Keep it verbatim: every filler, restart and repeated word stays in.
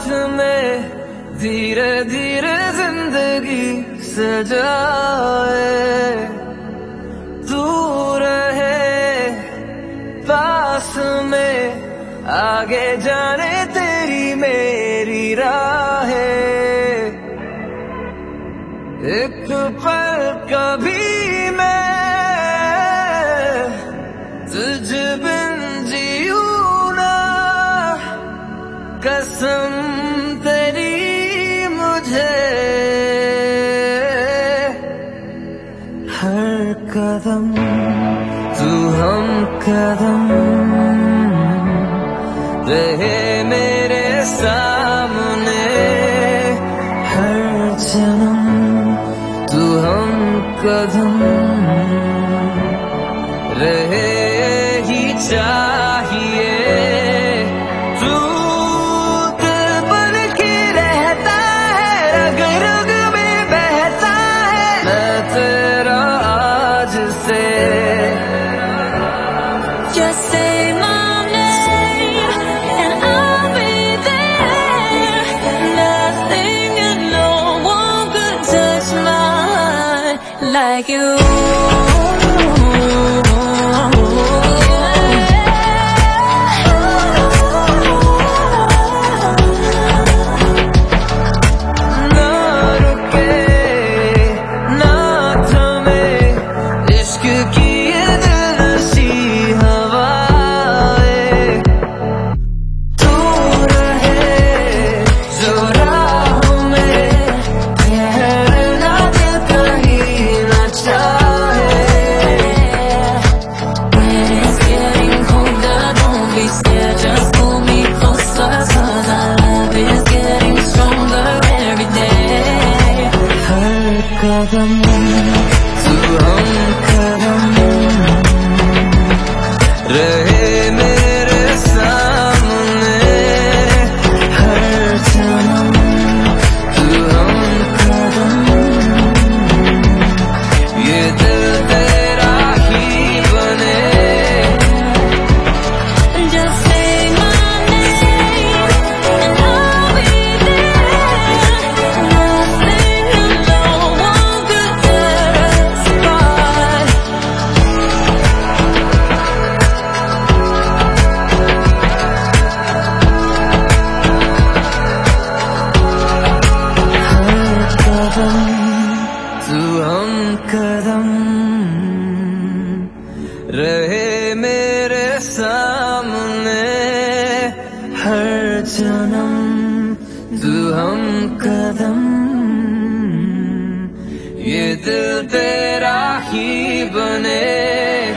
में धीरे धीरे जिंदगी सजाए, तू रहे पास में, आगे जाने तेरी मेरी राहें। एक पल कभी मैं तुझ बिन जीऊं ना, कसम तेरी मुझे। हर कदम तू हम कदम रहे मेरे सामने, हर जन्म तू हम कदम रहे ही चाहिए। तू दिल बन के रहता है, रग रग में बहता है, मैं तेरा आज से। Just say my name and I'll be there. Nothing and no one could touch my heart like you. ना रुके ना थमे इश्क की ये दिलनशी हवाएं, तू रहे जो राहों में, ठहरना दिल कहीं ना चाहे। When it's getting colder, don't be scared, just pull me closer, 'cause our love is getting stronger every day. हर कदम तू हम कदम रहे मेरे सामने, हर जन्म तू हम कदम, ये दिल तेरा ही बने। Just say my name and I'll be there. Nothing and no one could tear us apart. हर कदम तू हम कदम रहे मेरे सामने, हर जन्म तू हम कदम, ये दिल तेरा ही बने।